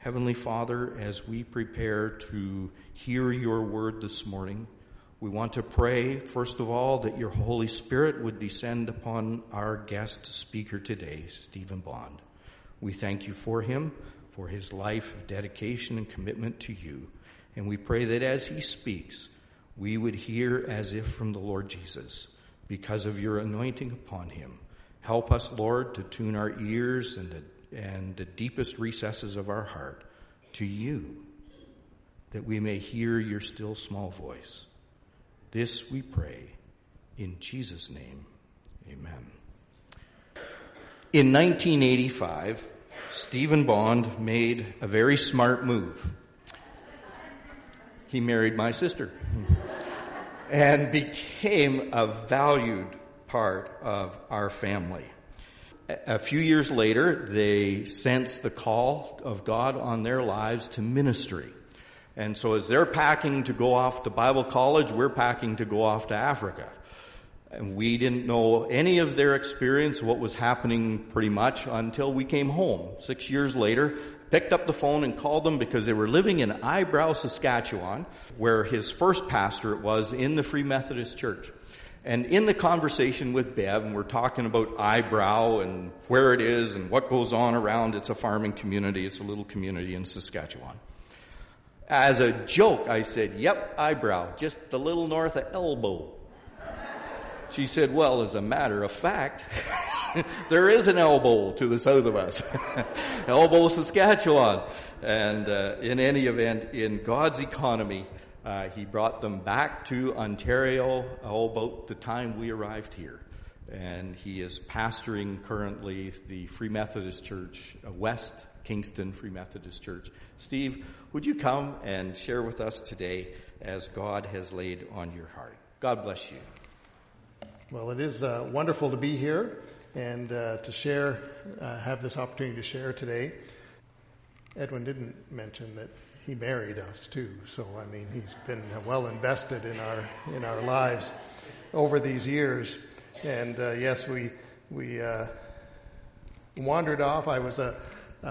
Heavenly Father, as we prepare to hear your word this morning, we want to pray, first of all, that your Holy Spirit would descend upon our guest speaker today, Stephen Bond. We thank you for him, for his life of dedication and commitment to you. And we pray that as he speaks, we would hear as if from the Lord Jesus, because of your anointing upon him. Help us, Lord, to tune our ears and the deepest recesses of our heart to you, that we may hear your still small voice. This we pray in Jesus' name. Amen. In 1985, Stephen Bond made a very smart move. He married my sister and became a valued part of our family. A few years later, they sensed the call of God on their lives to ministry. And so as they're packing to go off to Bible college, we're packing to go off to Africa. And we didn't know any of their experience, what was happening pretty much, until we came home. 6 years later, picked up the phone and called them because they were living in Eyebrow, Saskatchewan, where his first pastorate was in the Free Methodist Church. And in the conversation with Bev, and we're talking about Eyebrow and where it is and what goes on around, it's a farming community, it's a little community in Saskatchewan. As a joke, I said, yep, Eyebrow, just a little north of Elbow. She said, well, as a matter of fact, there is an Elbow to the south of us. Elbow, Saskatchewan. And in any event, in God's economy, he brought them back to Ontario about the time we arrived here. And he is pastoring currently the Free Methodist Church, West Kingston Free Methodist Church. Steve, would you come and share with us today as God has laid on your heart? God bless you. Well, it is wonderful to be here and to share, have this opportunity to share today. Edwin didn't mention that he married us too, so I mean he's been well invested in our lives over these years. And yes, we wandered off. I was a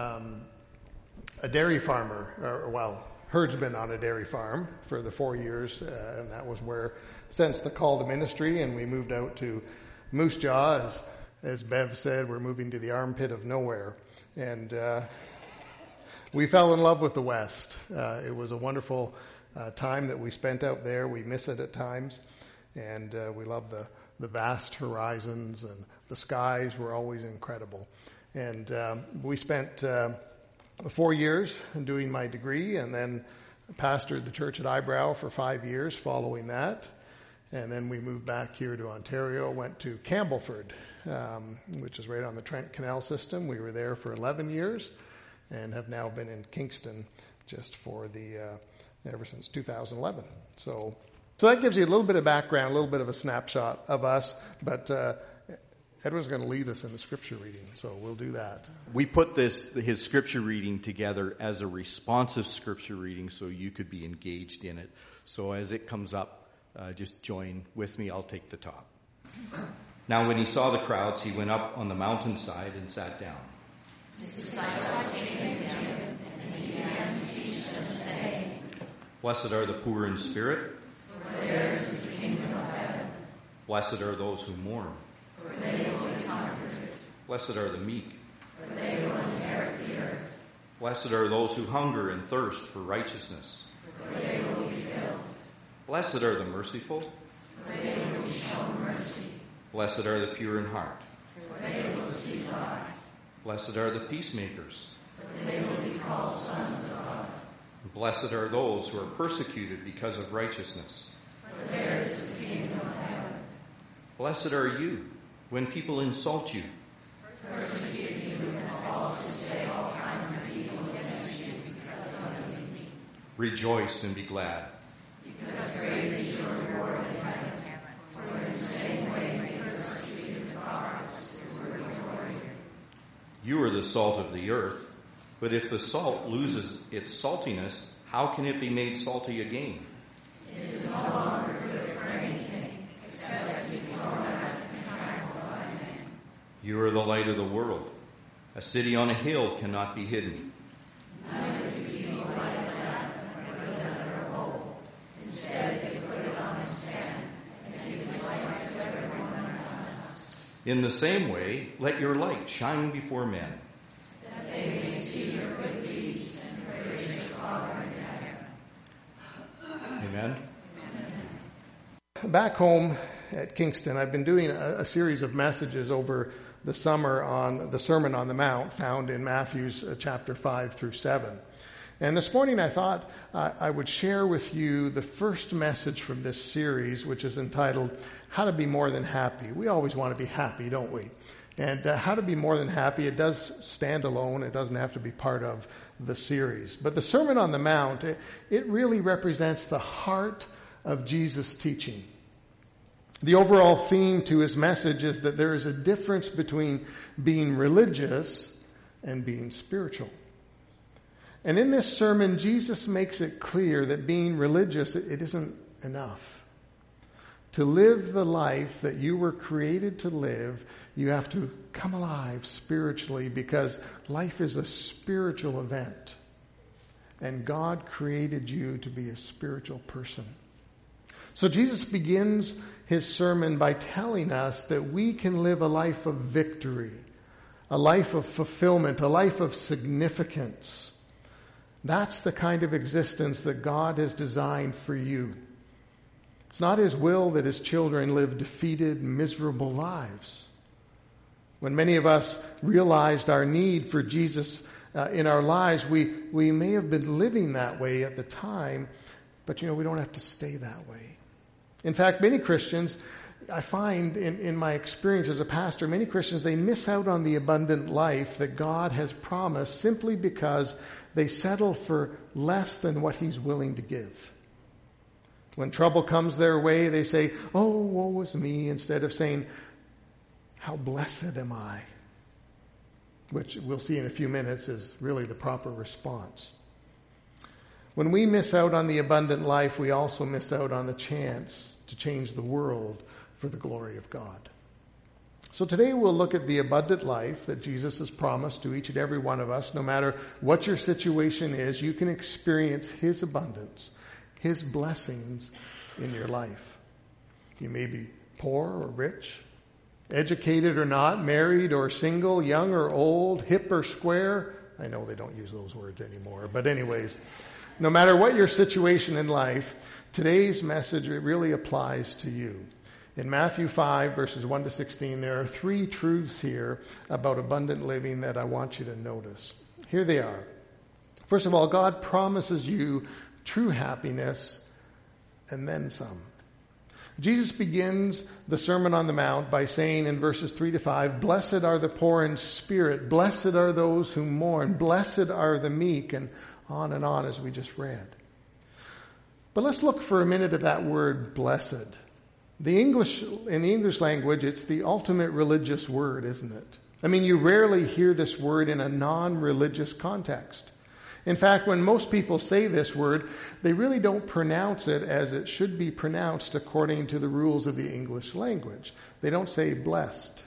dairy farmer, herdsman on a dairy farm for the 4 years, and that was where sensed the call to ministry, and we moved out to Moose Jaw. As Bev said, we're moving to the armpit of nowhere, and we fell in love with the West. It was a wonderful time that we spent out there. We miss it at times, and we love the vast horizons, and the skies were always incredible. And we spent 4 years doing my degree, and then pastored the church at Eyebrow for 5 years following that. And then we moved back here to Ontario, went to Campbellford, which is right on the Trent Canal system. We were there for 11 years and have now been in Kingston just for ever since 2011. So that gives you a little bit of background, a little bit of a snapshot of us, but Edwin's going to lead us in the scripture reading, so we'll do that. We put his scripture reading together as a responsive scripture reading so you could be engaged in it. So as it comes up, just join with me. I'll take the top. Now when he saw the crowds, he went up on the mountainside and sat down. His disciples came to him, and he began to teach them, saying, Blessed are the poor in spirit, for theirs is the kingdom of heaven. Blessed are those who mourn, for they will be comforted. Blessed are the meek, for they will inherit the earth. Blessed are those who hunger and thirst for righteousness, for they will be filled. Blessed are the merciful, for they will be shown mercy. Blessed are the pure in heart, for they will see God. Blessed are the peacemakers, for they will be called sons of God. Blessed are those who are persecuted because of righteousness, for theirs is the kingdom of heaven. Blessed are you when people insult you, persecute you, and falsely say all kinds of evil against you because of me. Rejoice and be glad, because great is your reward in heaven. For in the same way they persecuted the prophets who were before you. You are the salt of the earth, but if the salt loses its saltiness, how can it be made salty again? It is no longer good for anything except to be thrown out and trampled by men. You are the light of the world. A city on a hill cannot be hidden. Neither In the same way, let your light shine before men, that they may see your good deeds and praise your Father in heaven. Amen. Back home at Kingston, I've been doing a series of messages over the summer on the Sermon on the Mount, found in Matthew's chapter 5 through 7. And this morning I thought I would share with you the first message from this series, which is entitled, How to Be More Than Happy. We always want to be happy, don't we? And How to Be More Than Happy, it does stand alone. It doesn't have to be part of the series. But the Sermon on the Mount, it really represents the heart of Jesus' teaching. The overall theme to his message is that there is a difference between being religious and being spiritual. And in this sermon, Jesus makes it clear that being religious, it isn't enough. To live the life that you were created to live, you have to come alive spiritually, because life is a spiritual event. And God created you to be a spiritual person. So Jesus begins his sermon by telling us that we can live a life of victory, a life of fulfillment, a life of significance. That's the kind of existence that God has designed for you. It's not his will that his children live defeated, miserable lives. When many of us realized our need for Jesus in our lives, we may have been living that way at the time, but we don't have to stay that way. In fact, many Christians, I find in my experience as a pastor, many Christians, they miss out on the abundant life that God has promised simply because they settle for less than what he's willing to give. When trouble comes their way, they say, "Oh, woe is me," instead of saying, "How blessed am I?" Which we'll see in a few minutes is really the proper response. When we miss out on the abundant life, we also miss out on the chance to change the world for the glory of God. So today we'll look at the abundant life that Jesus has promised to each and every one of us. No matter what your situation is, you can experience his abundance, his blessings in your life. You may be poor or rich, educated or not, married or single, young or old, hip or square. I know they don't use those words anymore, but anyways, no matter what your situation in life, today's message really applies to you. In Matthew 5, verses 1 to 16, there are three truths here about abundant living that I want you to notice. Here they are. First of all, God promises you true happiness and then some. Jesus begins the Sermon on the Mount by saying in verses 3 to 5, "Blessed are the poor in spirit, blessed are those who mourn, blessed are the meek," and on as we just read. But let's look for a minute at that word blessed. In the English language, it's the ultimate religious word, isn't it? I mean, you rarely hear this word in a non-religious context. In fact, when most people say this word, they really don't pronounce it as it should be pronounced according to the rules of the English language. They don't say blessed.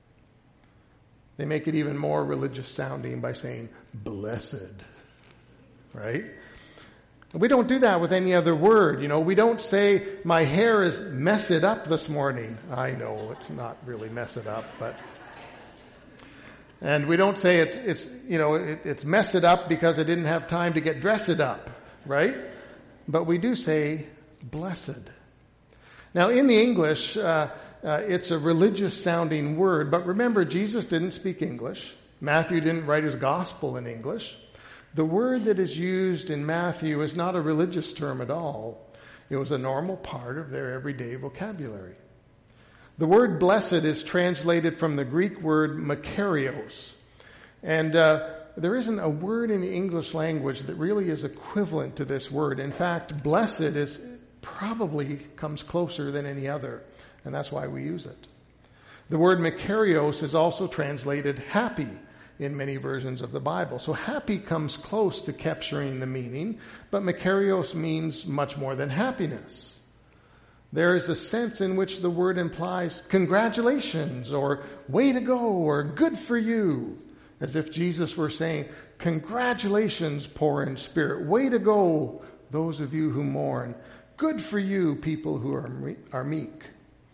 They make it even more religious sounding by saying blessed, right? We don't do that with any other word. We don't say, "My hair is messed up this morning." I know it's not really messed up, but. And we don't say it's messed up because I didn't have time to get dressed up, right? But we do say blessed. Now in the English, it's a religious sounding word, but remember, Jesus didn't speak English. Matthew didn't write his gospel in English. The word that is used in Matthew is not a religious term at all. It was a normal part of their everyday vocabulary. The word blessed is translated from the Greek word makarios. And there isn't a word in the English language that really is equivalent to this word. In fact, blessed probably comes closer than any other, and that's why we use it. The word makarios is also translated happy in many versions of the Bible. So happy comes close to capturing the meaning, but makarios means much more than happiness. There is a sense in which the word implies congratulations, or way to go, or good for you, as if Jesus were saying, "Congratulations, poor in spirit. Way to go, those of you who mourn. Good for you, people who are meek."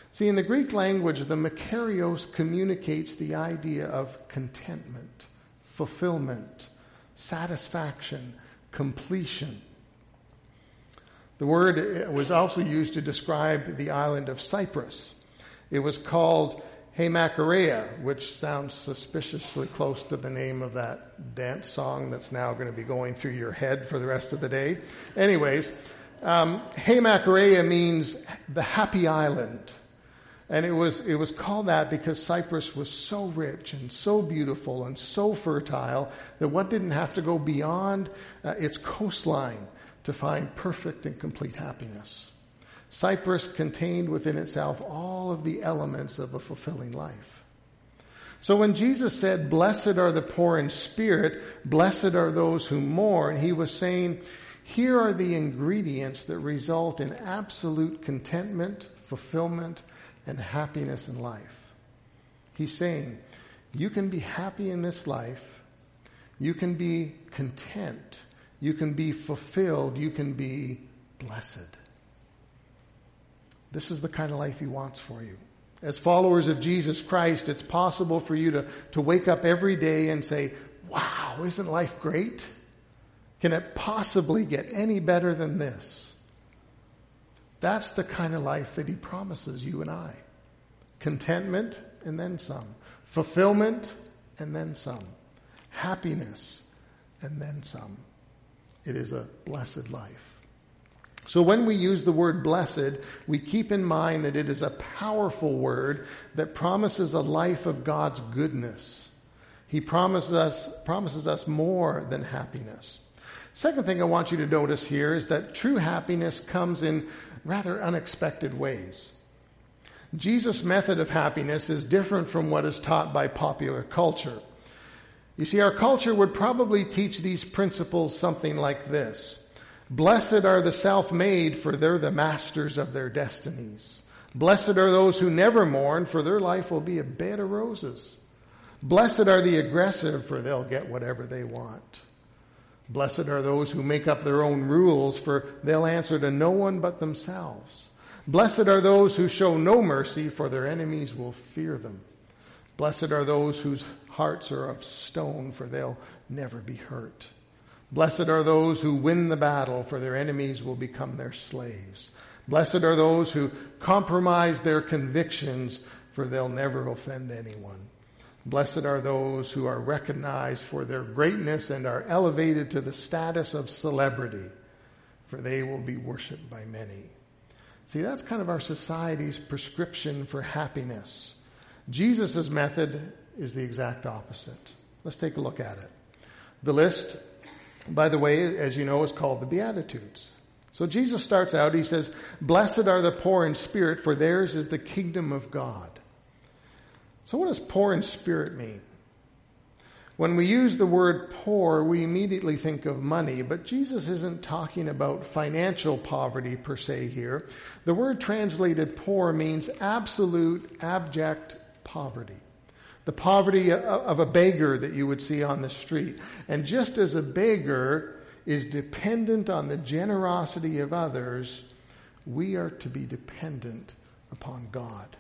See, in the Greek language, the makarios communicates the idea of contentment, fulfillment, satisfaction, completion. The word was also used to describe the island of Cyprus. It was called Hemakareia, which sounds suspiciously close to the name of that dance song that's now going to be going through your head for the rest of the day. Anyways, Hemakareia means the happy island. And it was called that because Cyprus was so rich and so beautiful and so fertile that one didn't have to go beyond its coastline to find perfect and complete happiness. Cyprus contained within itself all of the elements of a fulfilling life. So when Jesus said, "Blessed are the poor in spirit, blessed are those who mourn," he was saying, here are the ingredients that result in absolute contentment, fulfillment, and happiness in life. He's saying, you can be happy in this life, you can be content, you can be fulfilled, you can be blessed. This is the kind of life he wants for you. As followers of Jesus Christ, it's possible for you to wake up every day and say, wow, isn't life great? Can it possibly get any better than this? That's the kind of life that he promises you and I. Contentment and then some. Fulfillment and then some. Happiness and then some. It is a blessed life. So when we use the word blessed, we keep in mind that it is a powerful word that promises a life of God's goodness. He promises us more than happiness. Second thing I want you to notice here is that true happiness comes in rather unexpected ways. Jesus' method of happiness is different from what is taught by popular culture. You see, our culture would probably teach these principles something like this. Blessed are the self-made, for they're the masters of their destinies. Blessed are those who never mourn, for their life will be a bed of roses. Blessed are the aggressive, for they'll get whatever they want. Blessed are those who make up their own rules, for they'll answer to no one but themselves. Blessed are those who show no mercy, for their enemies will fear them. Blessed are those whose hearts are of stone, for they'll never be hurt. Blessed are those who win the battle, for their enemies will become their slaves. Blessed are those who compromise their convictions, for they'll never offend anyone. Blessed are those who are recognized for their greatness and are elevated to the status of celebrity, for they will be worshipped by many. See, that's kind of our society's prescription for happiness. Jesus' method is the exact opposite. Let's take a look at it. The list, by the way, as you know, is called the Beatitudes. So Jesus starts out, he says, "Blessed are the poor in spirit, for theirs is the kingdom of God." So what does poor in spirit mean? When we use the word poor, we immediately think of money, but Jesus isn't talking about financial poverty per se here. The word translated poor means absolute, abject poverty. The poverty of a beggar that you would see on the street. And just as a beggar is dependent on the generosity of others, we are to be dependent upon God.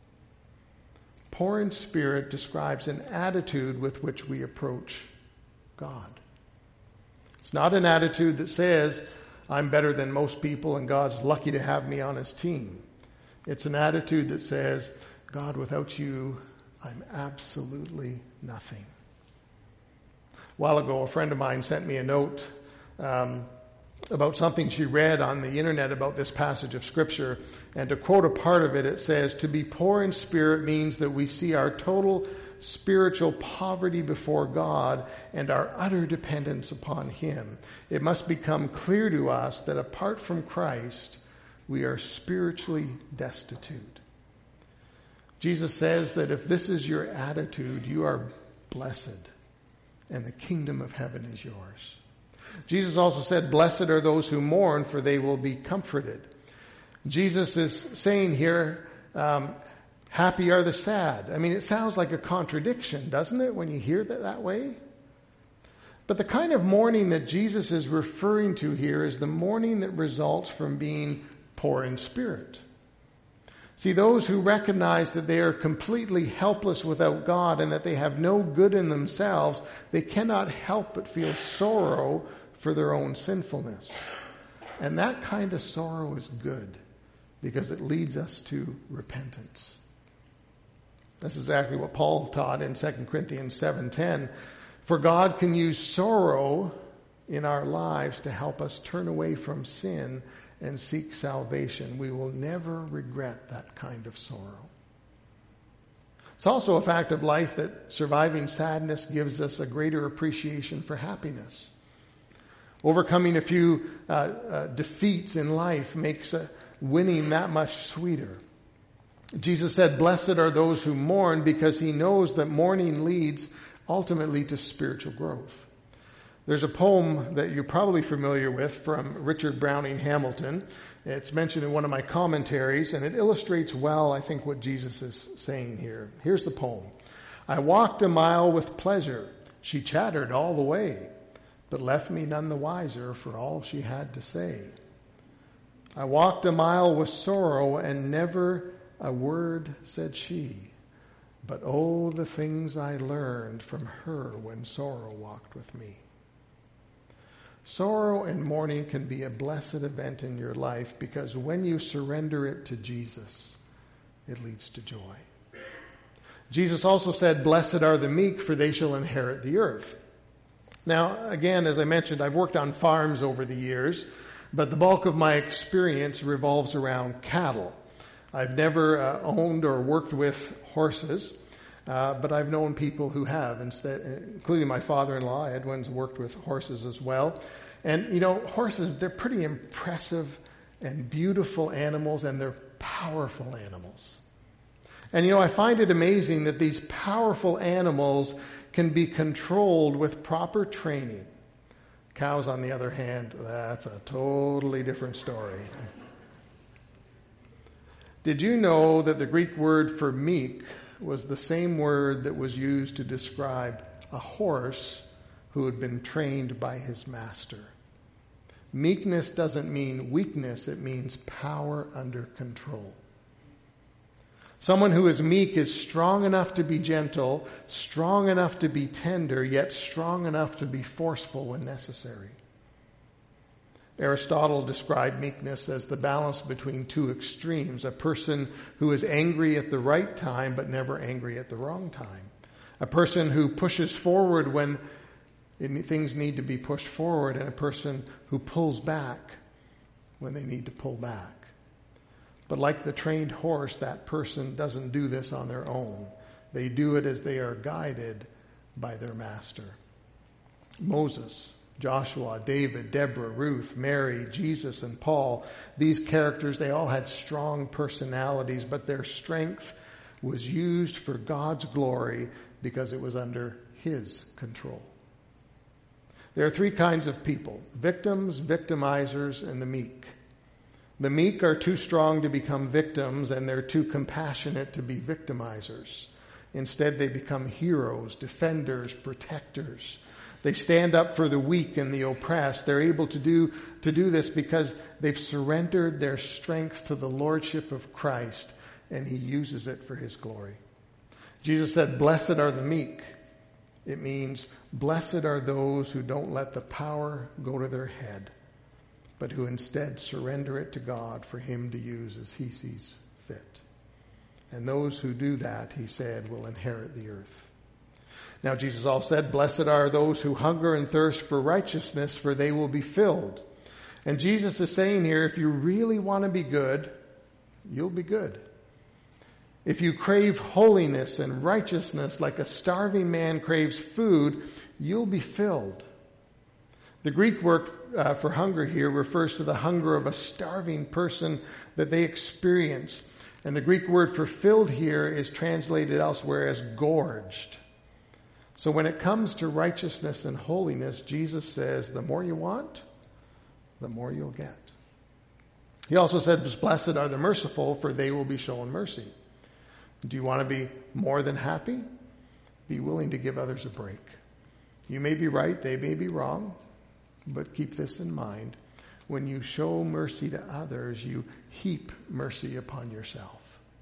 Poor in spirit describes an attitude with which we approach God. It's not an attitude that says, I'm better than most people and God's lucky to have me on his team. It's an attitude that says, God, without you, I'm absolutely nothing. A while ago, a friend of mine sent me a note about something she read on the internet about this passage of Scripture. And to quote a part of it, it says, "To be poor in spirit means that we see our total spiritual poverty before God and our utter dependence upon him. It must become clear to us that apart from Christ, we are spiritually destitute." Jesus says that if this is your attitude, you are blessed, and the kingdom of heaven is yours. Jesus also said, "Blessed are those who mourn, for they will be comforted." Jesus is saying here, happy are the sad. I mean, it sounds like a contradiction, doesn't it, when you hear that way? But the kind of mourning that Jesus is referring to here is the mourning that results from being poor in spirit. See, those who recognize that they are completely helpless without God and that they have no good in themselves, they cannot help but feel sorrow for their own sinfulness. And that kind of sorrow is good because it leads us to repentance. That's exactly what Paul taught in 2 Corinthians 7:10. For God can use sorrow in our lives to help us turn away from sin and seek salvation. We will never regret that kind of sorrow. It's also a fact of life that surviving sadness gives us a greater appreciation for happiness. Overcoming a few defeats in life makes winning that much sweeter. Jesus said, "Blessed are those who mourn," because he knows that mourning leads ultimately to spiritual growth. There's a poem that you're probably familiar with from Richard Browning Hamilton. It's mentioned in one of my commentaries, and it illustrates well, I think, what Jesus is saying here. Here's the poem. "I walked a mile with pleasure. She chattered all the way, but left me none the wiser for all she had to say. I walked a mile with sorrow, and never a word said she. But oh, the things I learned from her when sorrow walked with me." Sorrow and mourning can be a blessed event in your life because when you surrender it to Jesus, it leads to joy. Jesus also said, "Blessed are the meek, for they shall inherit the earth." Now, again, as I mentioned, I've worked on farms over the years, but the bulk of my experience revolves around cattle. I've never owned or worked with horses, but I've known people who have, including my father-in-law. Edwin's worked with horses as well. And, you know, horses, they're pretty impressive and beautiful animals, and they're powerful animals. And, you know, I find it amazing that these powerful animals can be controlled with proper training. Cows, on the other hand, that's a totally different story. Did you know that the Greek word for meek was the same word that was used to describe a horse who had been trained by his master? Meekness doesn't mean weakness, it means power under control. Someone who is meek is strong enough to be gentle, strong enough to be tender, yet strong enough to be forceful when necessary. Aristotle described meekness as the balance between two extremes, a person who is angry at the right time but never angry at the wrong time, a person who pushes forward when things need to be pushed forward, and a person who pulls back when they need to pull back. But like the trained horse, that person doesn't do this on their own. They do it as they are guided by their master. Moses, Joshua, David, Deborah, Ruth, Mary, Jesus, and Paul, these characters, they all had strong personalities, but their strength was used for God's glory because it was under his control. There are three kinds of people: victims, victimizers, and the meek. The meek are too strong to become victims, and they're too compassionate to be victimizers. Instead, they become heroes, defenders, protectors. They stand up for the weak and the oppressed. They're able to do this because they've surrendered their strength to the lordship of Christ, and he uses it for his glory. Jesus said, "Blessed are the meek." It means blessed are those who don't let the power go to their head, but who instead surrender it to God for him to use as he sees fit. And those who do that, he said, will inherit the earth. Now, Jesus also said, "Blessed are those who hunger and thirst for righteousness, for they will be filled." And Jesus is saying here, if you really want to be good, you'll be good. If you crave holiness and righteousness like a starving man craves food, you'll be filled. The Greek word for hunger here refers to the hunger of a starving person that they experience. And the Greek word for filled here is translated elsewhere as gorged. So when it comes to righteousness and holiness, Jesus says, the more you want, the more you'll get. He also said, "Blessed are the merciful, for they will be shown mercy." Do you want to be more than happy? Be willing to give others a break. You may be right, they may be wrong, but keep this in mind. When you show mercy to others, you heap mercy upon yourself.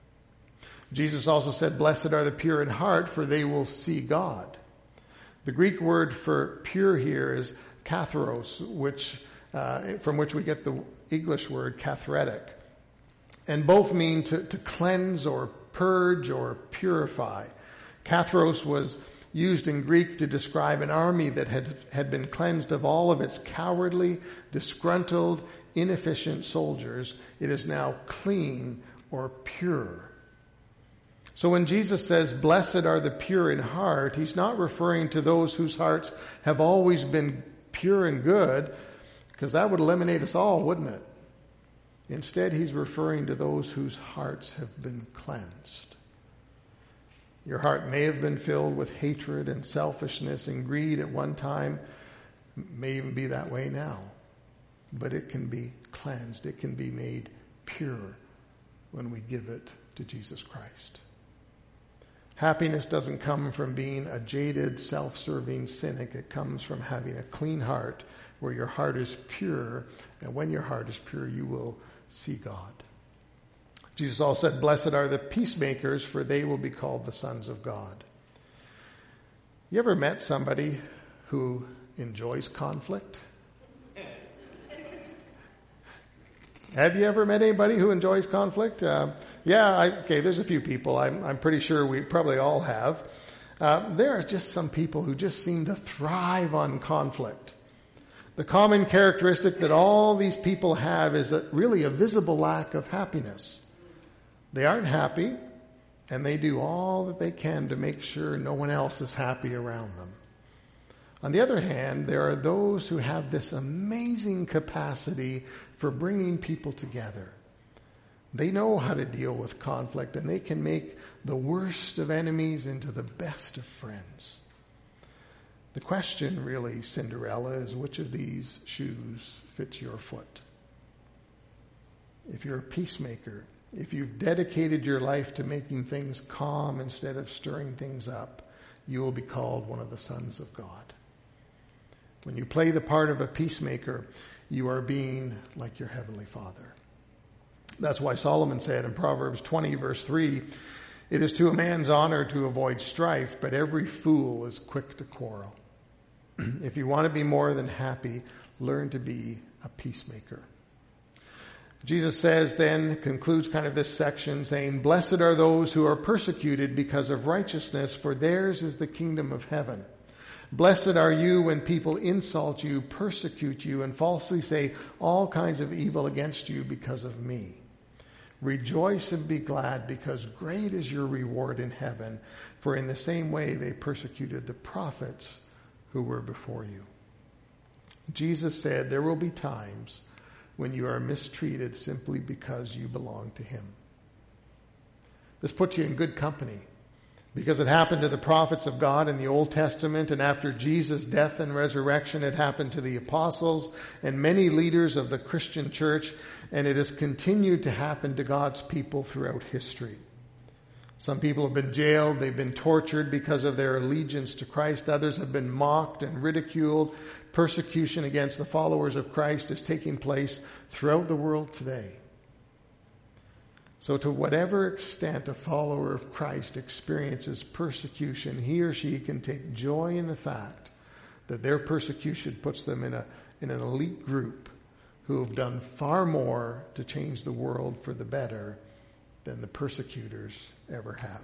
Jesus also said, "Blessed are the pure in heart, for they will see God." The Greek word for pure here is katharos, from which we get the English word kathretic. And both mean to cleanse or purge or purify. Katharos was used in Greek to describe an army that had been cleansed of all of its cowardly, disgruntled, inefficient soldiers. It is now clean or pure. So when Jesus says, "Blessed are the pure in heart," he's not referring to those whose hearts have always been pure and good, because that would eliminate us all, wouldn't it? Instead, he's referring to those whose hearts have been cleansed. Your heart may have been filled with hatred and selfishness and greed at one time, may even be that way now, but it can be cleansed. It can be made pure when we give it to Jesus Christ. Happiness doesn't come from being a jaded, self-serving cynic. It comes from having a clean heart where your heart is pure, and when your heart is pure, you will see God. Jesus also said, "Blessed are the peacemakers, for they will be called the sons of God." You ever met somebody who enjoys conflict? Have you ever met anybody who enjoys conflict? There's a few people. I'm pretty sure we probably all have. There are just some people who just seem to thrive on conflict. The common characteristic that all these people have is really a visible lack of happiness. They aren't happy, and they do all that they can to make sure no one else is happy around them. On the other hand, there are those who have this amazing capacity for bringing people together. They know how to deal with conflict, and they can make the worst of enemies into the best of friends. The question really, Cinderella, is which of these shoes fits your foot? If you're a peacemaker, if you've dedicated your life to making things calm instead of stirring things up, you will be called one of the sons of God. When you play the part of a peacemaker, you are being like your heavenly Father. That's why Solomon said in Proverbs 20, verse 3, "It is to a man's honor to avoid strife, but every fool is quick to quarrel." If you want to be more than happy, learn to be a peacemaker. Jesus says then, concludes kind of this section saying, "Blessed are those who are persecuted because of righteousness, for theirs is the kingdom of heaven. Blessed are you when people insult you, persecute you, and falsely say all kinds of evil against you because of me. Rejoice and be glad, because great is your reward in heaven, for in the same way they persecuted the prophets who were before you." Jesus said there will be times when you are mistreated simply because you belong to him. This puts you in good company, because it happened to the prophets of God in the Old Testament, and after Jesus' death and resurrection, it happened to the apostles and many leaders of the Christian church, and it has continued to happen to God's people throughout history. Some people have been jailed, they've been tortured because of their allegiance to Christ. Others have been mocked and ridiculed. Persecution against the followers of Christ is taking place throughout the world today. So to whatever extent a follower of Christ experiences persecution, he or she can take joy in the fact that their persecution puts them in an elite group who have done far more to change the world for the better than the persecutors ever have.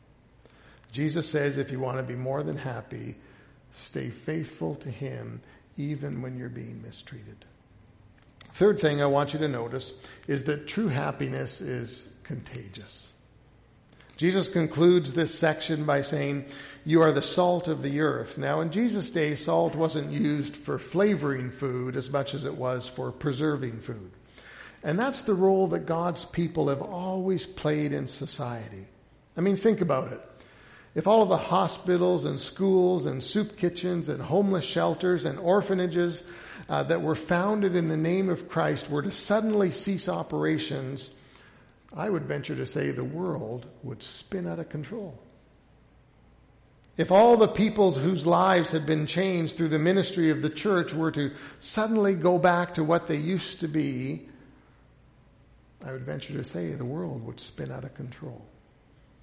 Jesus says if you want to be more than happy, stay faithful to him even when you're being mistreated. Third thing I want you to notice is that true happiness is contagious. Jesus concludes this section by saying, "You are the salt of the earth." Now, in Jesus' day, salt wasn't used for flavoring food as much as it was for preserving food. And that's the role that God's people have always played in society. I mean, think about it. If all of the hospitals and schools and soup kitchens and homeless shelters and orphanages that were founded in the name of Christ were to suddenly cease operations, I would venture to say the world would spin out of control. If all the people whose lives had been changed through the ministry of the church were to suddenly go back to what they used to be, I would venture to say the world would spin out of control.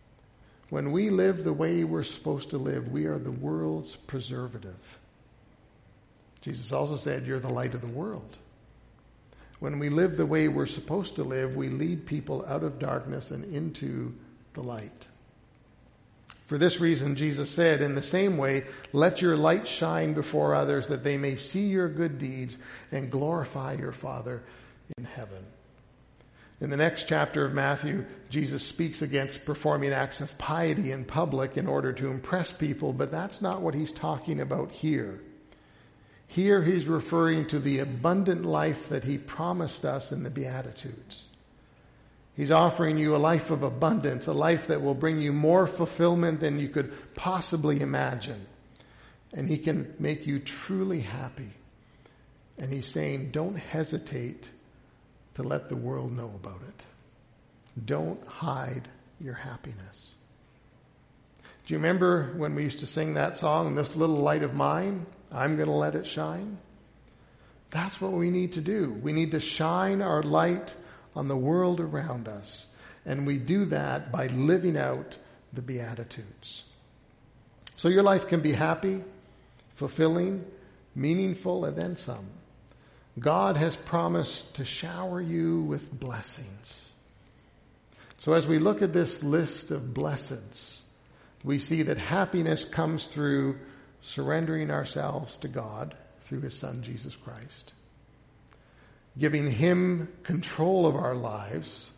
When we live the way we're supposed to live, we are the world's preservative. Jesus also said, you're the light of the world. When we live the way we're supposed to live, we lead people out of darkness and into the light. For this reason, Jesus said, in the same way, let your light shine before others that they may see your good deeds and glorify your Father in heaven. In the next chapter of Matthew, Jesus speaks against performing acts of piety in public in order to impress people, but that's not what he's talking about here. Here he's referring to the abundant life that he promised us in the Beatitudes. He's offering you a life of abundance, a life that will bring you more fulfillment than you could possibly imagine. And he can make you truly happy. And he's saying, don't hesitate to let the world know about it. Don't hide your happiness. Do you remember when we used to sing that song, this little light of mine, I'm going to let it shine? That's what we need to do. We need to shine our light on the world around us. And we do that by living out the Beatitudes. So your life can be happy, fulfilling, meaningful, and then some. God has promised to shower you with blessings. So as we look at this list of blessings, we see that happiness comes through surrendering ourselves to God through his Son, Jesus Christ. Giving him control of our lives,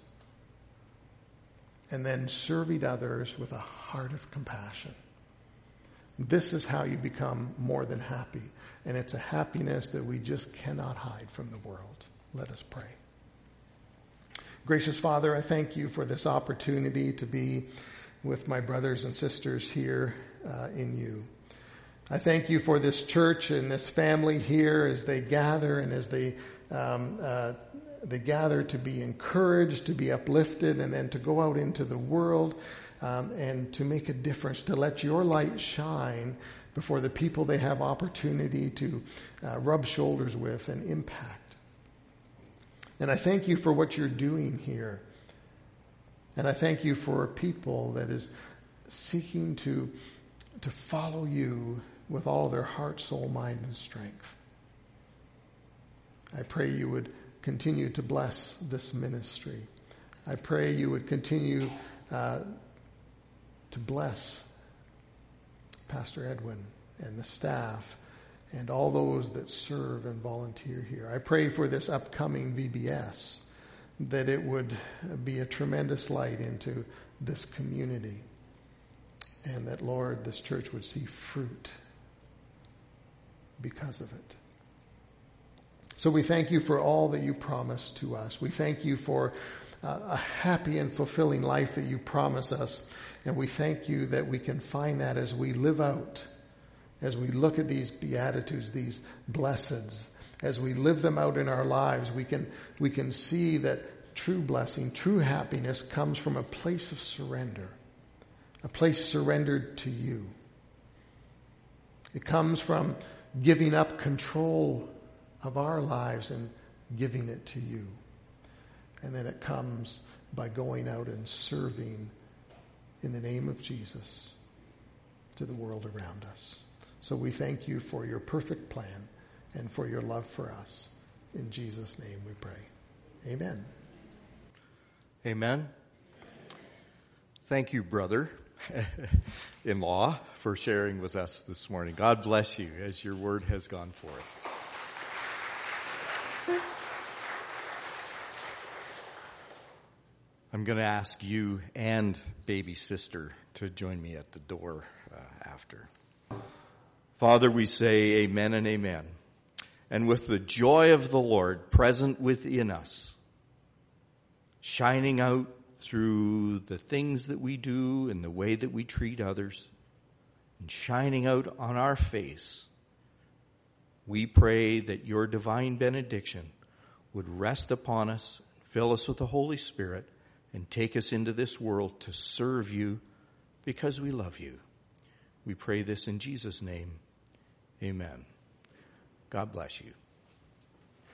and then serving others with a heart of compassion. This is how you become more than happy. And it's a happiness that we just cannot hide from the world. Let us pray. Gracious Father, I thank you for this opportunity to be with my brothers and sisters here in you. I thank you for this church and this family here as they gather and as they gather to be encouraged, to be uplifted, and then to go out into the world and to make a difference, to let your light shine before the people they have opportunity to rub shoulders with and impact. And I thank you for what you're doing here. And I thank you for a people that is seeking to follow you with all their heart, soul, mind, and strength. I pray you would continue to bless this ministry. I pray you would continue to bless Pastor Edwin and the staff and all those that serve and volunteer here. I pray for this upcoming VBS, that it would be a tremendous light into this community, and that, Lord, this church would see fruit because of it. So we thank you for all that you promised to us. We thank you for a happy and fulfilling life that you promise us. And we thank you that we can find that as we live out, as we look at these Beatitudes, these blesseds, as we live them out in our lives, we can see that true blessing, true happiness comes from a place of surrender, a place surrendered to you. It comes from giving up control of our lives and giving it to you. And then it comes by going out and serving in the name of Jesus to the world around us. So we thank you for your perfect plan and for your love for us. In Jesus' name we pray. Amen. Amen. Thank you, brother-in-law, for sharing with us this morning. God bless you as your word has gone forth. I'm going to ask you and baby sister to join me at the door after. Father, we say amen and amen. And with the joy of the Lord present within us, shining out through the things that we do and the way that we treat others, and shining out on our face, we pray that your divine benediction would rest upon us, fill us with the Holy Spirit, and take us into this world to serve you because we love you. We pray this in Jesus' name. Amen. God bless you.